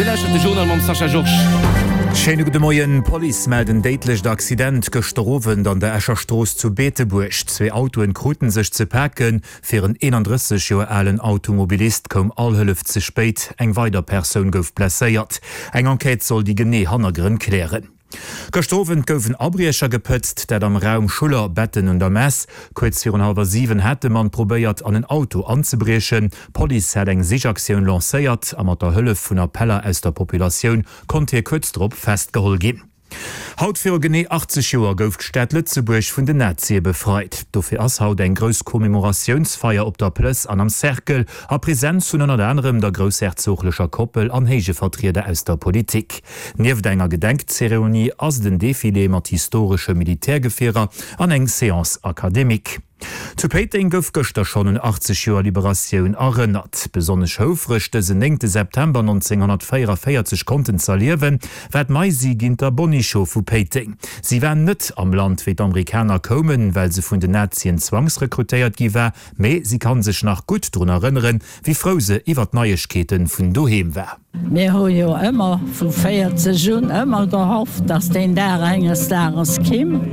de Journal mam Sacha George. Schöne gute Morgen. Police melden deitlich d'Accident gestorben an der Escherstrasse zu Beeteburg. 2 Autoen kruten sich zu packen. Für einen 31 Jahre alten Automobilist kom allhölft zu spät. Eng weiter Person gouf blessiert. Eng Enquete soll die genaue Hintergründe klären. Gestorben goufen Abriecher gepëtzt, dat am Raum Schuller, Betten und der Mess. Kurz 6:45 hätte man probiert, an ein Auto anzubrechen. Police hat eng Sichaktion lancéiert, a mat der Hëlle vun Appeller aus der Population konnte hier kurz drop festgeholt geben. Haut für gené 80 Joer gouf d'Stadt Lützeburg vun den Nazie befreit. Dofir ass haut eng grös Kommemorationsfeier op der Plöss an am Cerkel a Präsenz vun an anderem der großherzoglecher Koppel an hege Vertreter aus der Politik. Nieef enger Gedenkzeremonie ass den Defilé mat historische Militärgefährer an eng Seance akademik. Zu Peting gouf gëchter schon in 80 Joer Liberatioun erënnert. Besonnech houfrechte se 9. September 1944 konnten zerliewen, wat meisi ginint der Bonicho vu Peting. Sie wären net am Land wie d'Amerikaner kommen, weil se vun den Nazien zwangsrekrutéiert giwer, méi sie kann sech nach gut drun erinnern, wie Frose iwwer Neuegkeeten vun doheem wär. Wir haben ja immer von 40 Jahren immer gehofft, dass den der eines Tages kommt.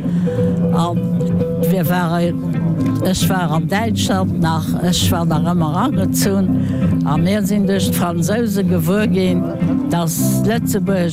Ich war in Deutschland, ich war da immer angezogen. Und wir sind durch die Franzosen gewogen, dass Lützeburg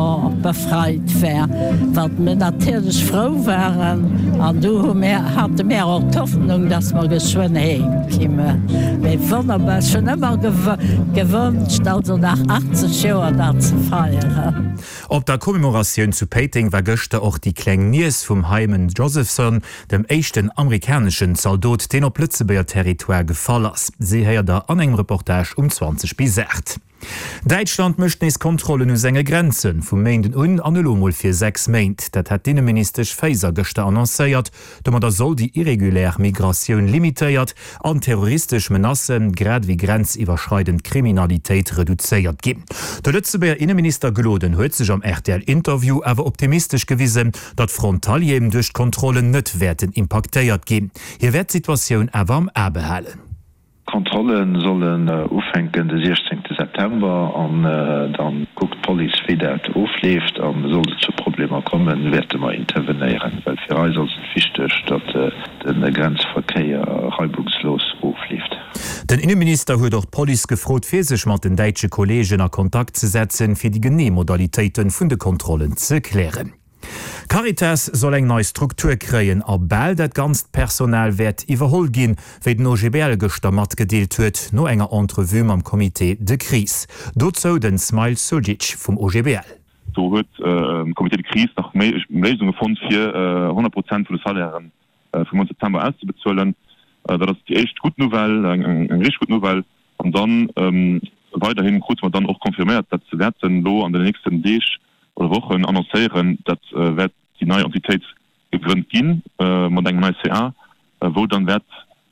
befreit wäre. Weil wir natürlich froh waren. Und du hatten wir auch die Hoffnung, dass wir geschwind hinkommen. Wir wunderbar schon immer gewünscht, also nach 80 Jahren da zu feiern. Op der Kommemoration zu Peting war gëchte auch die Kläng Nies vom Hyman Josephson, dem echten amerikanischen Soldat, den op Lützeburger Territoire gefallen ist. Sie her der an eng Reportage 20:08. Deutschland möcht nes Kontrollen us enge Grenzen vum Mainden an fir 6 Meint. Dat hat Innenministersch Faeser gëchte annoncéiert, dommer der soll die irregulär Migration limitéiert an terroristisch Menassen grad wie grenziwwerschreidend Kriminalitéit reduzéiert gin. Der Lützeburger Innenminister geloden huet sech am RTL-Interview awer optimistisch gewiesen, dat Frontalien durch Kontrollen net werden impactéiert gin. Hier werd Situationun awer am Erbehalen. Kontrollen sollen aufhängen den 16. September und dann guckt Police, wie das auflebt und sollte es zu Problemen kommen, werden wir intervenieren, weil für uns ist es wichtig, dass der Grenzverkehr reibungslos auflebt. Den Innenminister hat auch Police gefragt, für sich mit den deutschen Kollegen in Kontakt zu setzen, für die genauen Modalitäten von den Kontrollen zu klären. Caritas soll eng neue Struktur kreien, a bald dat ganz Personal werd iwwerhol gin, wie den OGBL gestammert gedeelt huet, no enger Entrevue am Komitee de Krise. Dozo den Smile Suljic vom OGBL. So huet Komitee de Krise nach Lesung gefunden fir 100% vu Salieren vom September auszubezahlen. Dat ist die echt gut Novelle, eng richtig gut Novelle. Und dann weiterhin kurz man dann auch konfirmiert, dat ze werden lo an den nächsten Dech oder Wochen annoncieren, dat wird die neue Entität gegründet gehen, man denkt mal CA, wo dann wird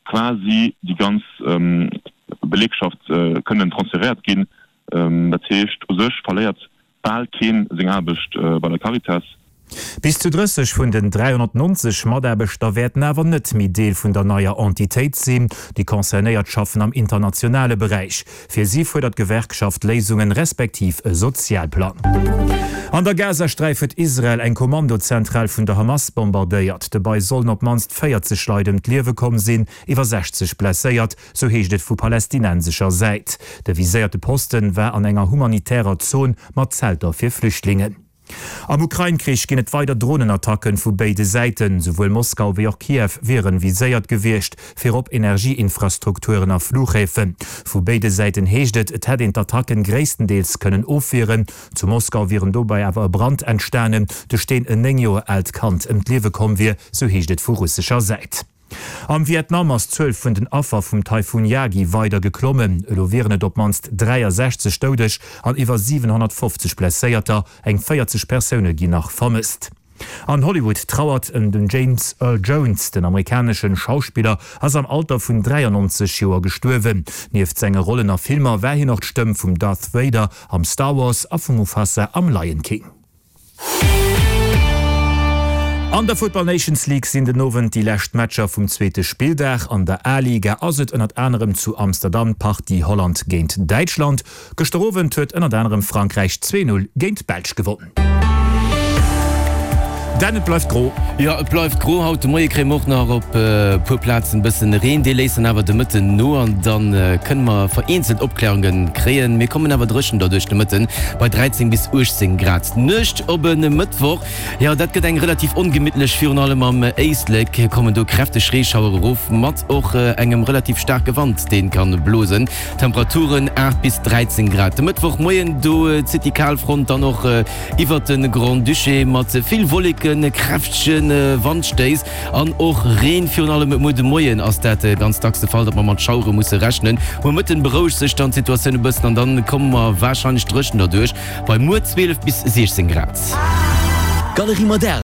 quasi die ganze Belegschaft können transferiert gehen. Das heißt, sich verliert bald kein Singabisch bei der Caritas. Bis zu 30 vun den 390 Maderbeter werden awer net mit Deel vun der neuer Entität sinn, die konzernéiert schaffen am internationale Bereich. Fir sie fordert Gewerkschaft Lesungen respektiv e Sozialplan. An der Gazastreifet Israel eng Kommandozentral vun der Hamas bombardéiert. Dabei sollen op manst 40 Leute d'Liewe kommen sinn, iwwer 60 blesséiert, so heecht et vu palästinensischer Seit. Der viséierte Posten war an enger humanitärer Zon mat Zelter fir Flüchtlingen. Am Ukraine-Krieg gehen et weiter Drohnenattacken vu beide Seiten, sowohl Moskau wie auch Kiew wären viséiert gewircht fir op Energieinfrastrukturen a Flughäfen. Vu beide Seiten heeschtet, et hat den Attacken gréistendeels können aufführen. Zu Moskau wären dobei awer Brand entstanden, de stehen en Nengjo alt Kant Liewe kommen wir, so heeschtet vu russischer Seite. Am Vietnam ass 12 vun den Affer vum Taifun Yagi weiter geklommen. Elo wären et op manst 63 stoudech an iwwer 750 blesséierter, eng 40 Persoune gi nach vermisst. An Hollywood trauert den James Earl Jones, den amerikanischen Schauspieler, ass am Alter vun 93 Joer gestuerwen. Nieft senger Rollener Filmer wär hi noch d'Stëmm vum Darth Vader am Star Wars a vum Mufasa am Lion King. An der Football Nations League sind den Nowen die lächt Matscher vum zweete Spieldach an der A-Liga aset ënnert anderem zu Amsterdam pacht die Holland géint Deutschland. Gestrowen huet ënnert anderem Frankreich 2-0 géint Belsch gewonnen. Dann bleibt gro. Ja, es bleibt gro. Heute Morgen kriegen wir auch noch auf Purplatz ein bisschen Reden, die lesen aber die Mitte nur und dann können wir vereinzelt Abklärungen kriegen. Wir kommen aber drücken dadurch die Mitte bei 13 bis 18 Grad. Nicht ob ein Mittwoch. Ja, das geht relativ ungemütlich für allem am Eisleck. Kommen da kräftige Schneeschauer rauf. Mit auch einem relativ starken Wand, den kann bloßen. Temperaturen 8 bis 13 Grad. Der Mittwoch morgen du City Kalfront dann noch über den Grand Duché mit viel Wolken kräftchen Wandsteis an och Reen für alle mit Moien ass dat ganz tagste Fall, dat man mat Schaure muss rechnen. Wo mit den Berouch sech dann Situationune bëssen an dann kommen wir wahrscheinlich drschen dadurch bei nur 12 bis 16 Grad. Galerie Modern